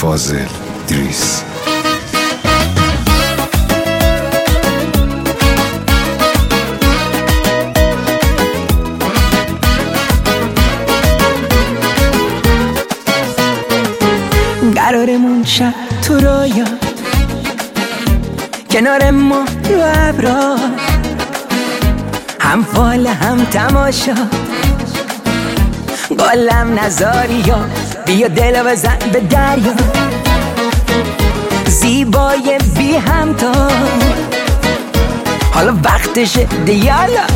فاضل دریس. قرارمون شب تو رویا، کنار ما رو ابرا، هم فال هم تماشا، قلم نذاری یا بیا دل بزن به دریا، زیبای بی همتا، حالا وقتشه دیالا،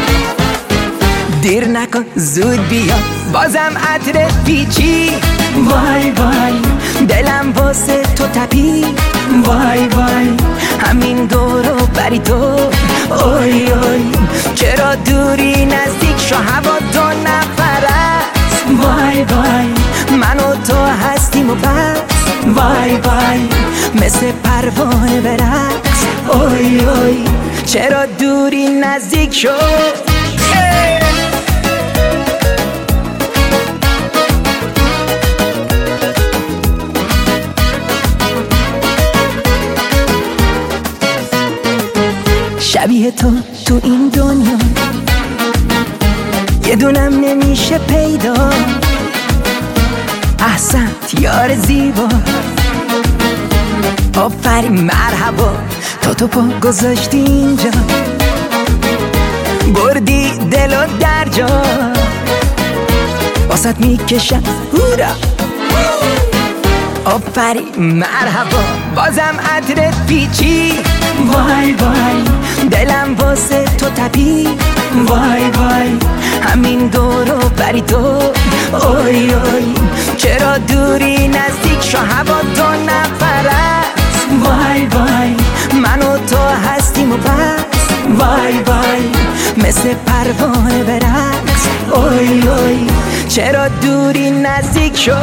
دیر نکن زود بیا، بازم عطر پیچی، وای وای دلم واسه تو تپی، وای وای همین دورو بری تو، اوی اوی چرا دوری نزدیک شو هوا دو نفر است، وای وای من و تو هستیم و بس، وای وای مثل پروانه برقص، اوی اوی چرا دوری نزدیک شو. شبیه تو این دنیا یه دونم نمیشه پیدا، احسنت یار زیبا، آفرین مرحبا، تو پا گذاشتی اینجا، بردی دل و در جا، واسط میکشم هورا، آفرین مرحبا، بازم عطر پیچی، وای وای دلم واسه تو تپی، وای وای همین دورو بری تو، اوی اوی چرا دوری نزدیک شو هوا دو نفر است، وای وای من و تو هستیم و بس، وای وای مثل پروانه برقص، اوی اوی چرا دوری نزدیک شو.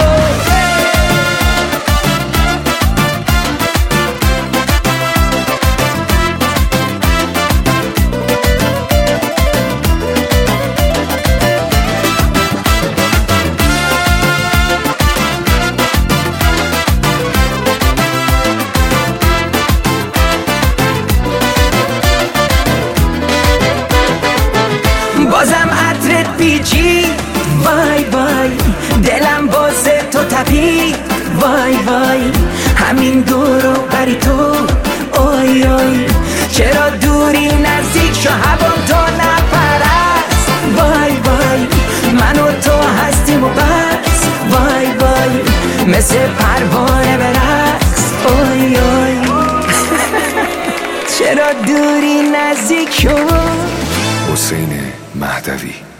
بازم عطرت پیچی، وای وای دلم واسه تو تپی، وای وای همین دورو بری تو، اوی اوی چرا دوری نزدیک شو هوا دو نفر است، وای وای من و تو هستیم و بس، وای وای مثل پروانه برقص، اوی اوی چرا دوری نزدیک شو. حسین مهدوی.